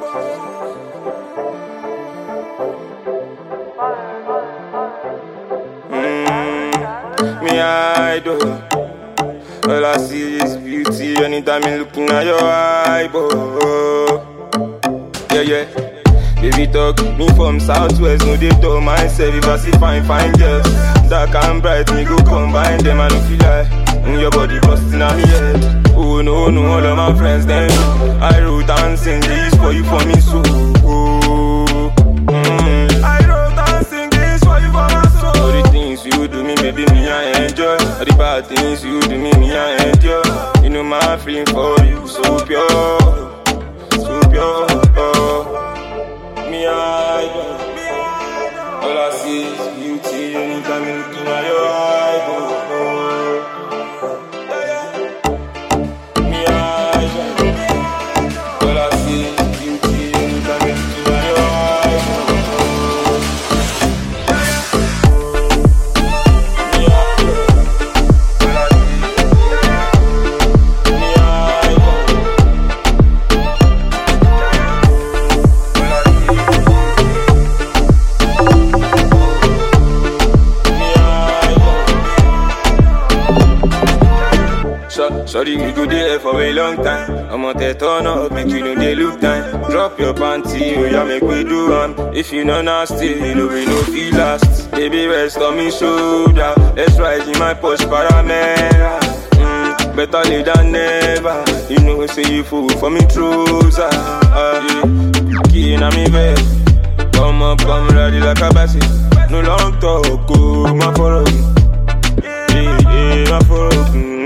Me idol. All I see is beauty anytime I'm looking at your eyeball. Yeah, yeah. Baby talk, me from Southwest, no they talk myself. If I see fine girls, dark and bright, me go combine them. I don't feel like your body busting on me head. Oh no, all of my friends then I wrote and sing this for you, for me so. I wrote and sing this for you, for my soul. All the things you do me, baby, me I enjoy. All the bad things you do me, I endure. You know my feeling for you so pure, so pure. Me idol. All I see is beauty anytime I'm looking at your eyeball. Me idol. All I see is beauty anytime I'm looking at your eyeball. Me idol. All I see. Me idol. Sorry, we go there for a long time. I'm on the turn up, make you know they look time. Drop your panty, oh yeah, make we do if you know nasty, you know we no feel last. Baby, rest on me shoulder. Let's ride in my Porsche Panamera. Better late than never. You know, say you fool for me trouser. Key in me bed. Come up, come ready like a bassy. No long talk, oh, my follow. Yeah, my follow.